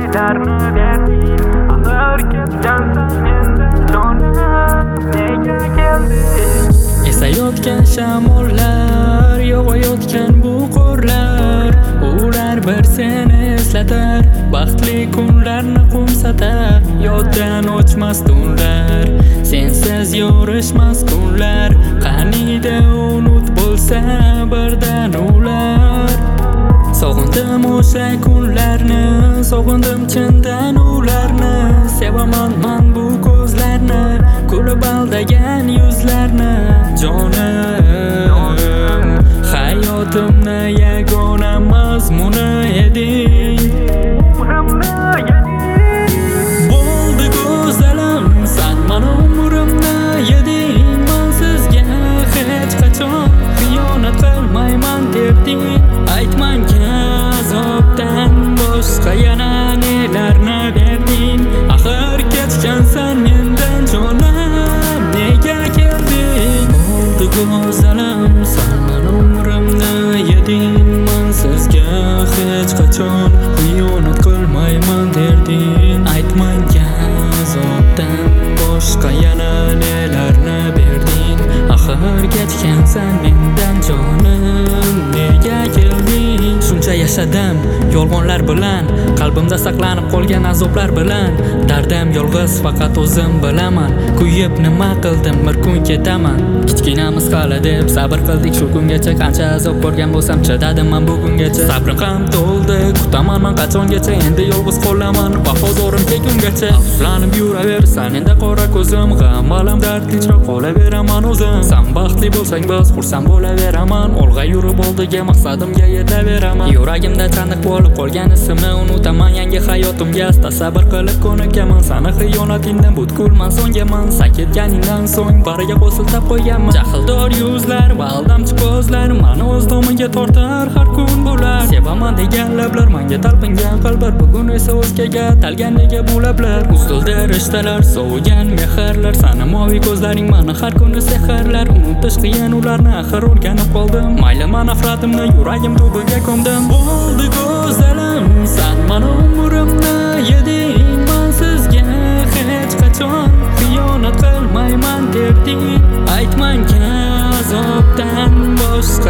nelarni berding axir ketgansan mendan jonim nega kelding esayotgan shamollar yog'ayotgan bu qorlar ular bir seni eslatar baxtli kunlarni qo'msatar yoddan o'chmas tunlar sensiz yorishmas kunlar qaniydi unut bo'lsa birdan ular sog'indim o'sha kunlarni sog'indim chindan ularni sevaman man bu ko'zlarni kulib aldagan yuzlarni jonim hayotimni yagona mazmuni eding bo'ldi go'zalim san mani umrimni yeding man sizga hech qachon xiyonat qilmayman debding aytmanga azobdan boshqa yana nelarni berding axir ketgansan mendan jonim nega kelding bo'ldi go'zalim san mani umrimni yeding man sizga hech qachon xiyonat qilmayman derding aytmanga azobdan boshqa yana nelarni berding axir ketgansan mendan jonim nega kelding shuncha yashadim yolg'onlar bilan qalbimda saqlanib qolgan azoblar bilan dardim yolg'iz faqat o'zim bilaman kuyib nima qildim bir kun ketaman kichkinamiz hali deb sabr qildik shu kungacha qancha azob ko'rgan bo'lsam chidadim man bugungacha sabrim ham to'ldi kutaman man qachongacha endi yolg'iz qolaman vafodorim kelgungacha afsuslanib yuraversan endi qora ko'zim g'am alam dardlicha qolaveraman o'zim san baxtli bo'lsang biz xursand bo'laveraman olg'a yurib oldiga maqsadimga yetaveraman yuragimda chaniq bo'lib qolgan ismni unutaman yangi hayotimga asta sabr qilib ko'nikaman sani xiyonatingdan butkul songaman san ketganingdan so'ng bariga qo'l siltab qo'yganman jahldor yuzlar va aldamchi ko'zlar mani o'z domiga tortar har kun bular sevaman degan lablar menga talpingan qalblar bugun esa o'zgaga talgan nega bu lablar uzildi rishtalar sovigan mehrlar sani moviy ko'zlaring mani har kuni sehrlar unutish qiyin ularni axir o'rganib qoldim mayli man nafratimni yuragim tubiga ko'mdim bo'ldi go'zalim san mani umrimni yeding man sizga hech qachon xiyonat qilmayman debding aytmanga azobdan boshqa